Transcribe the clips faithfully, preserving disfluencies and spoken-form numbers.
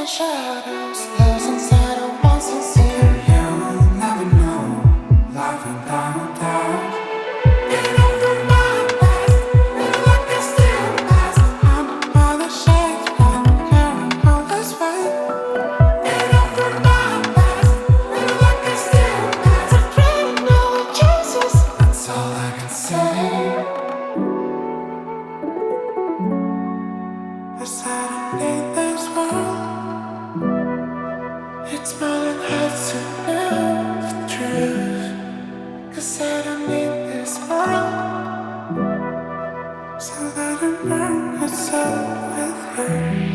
shadows, lives inside of one sincere. You'll never know, life without doubt. Get over my past, feel like I still last. I'm all the shades, but I'm carrying all this weight. Get over my past, feel like I still last. I'm dreaming all the choices, That's all I can say. yes, I don't need this world. It's more than hurts to know the truth. 'Cause I don't need this world, so let it burn itself with you.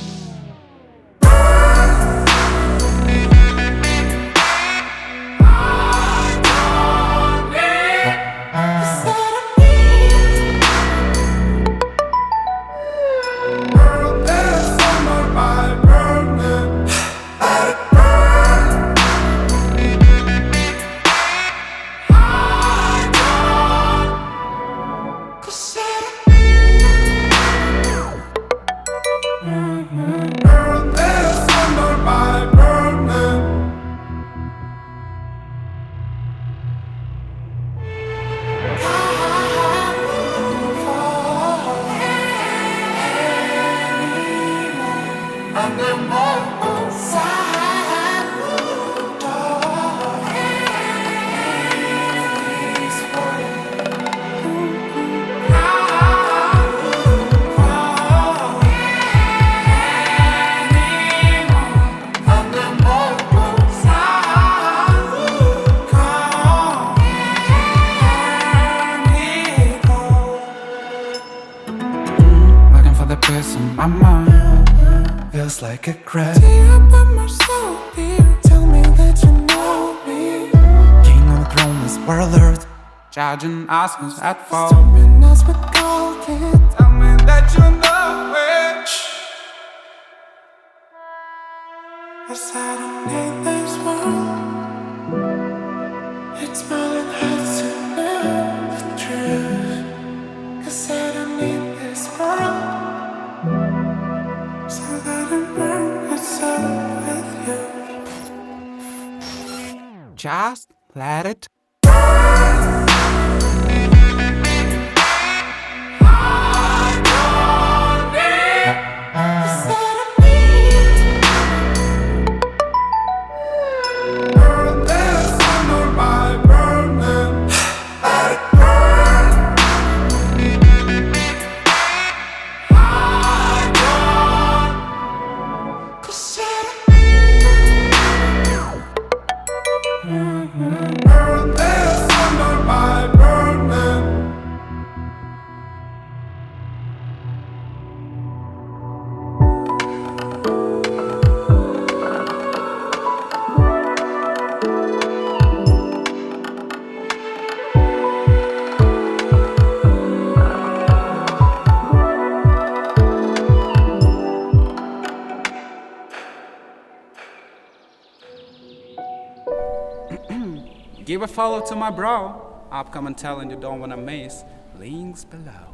The peace in my mind feels like a grab. Dear but my soul, dear, tell me that you know me. King on the throne is warlord, judging us who's at fault. Stopping us with gold, kid. Tell me that you know it. Yes, I don't need this world. It's more than hurts to know the truth. 'Cause I don't need this world, so let it burn itself with you. Just let it. Give a follow to my bro. Upcoming talent you don't wanna miss. Links below.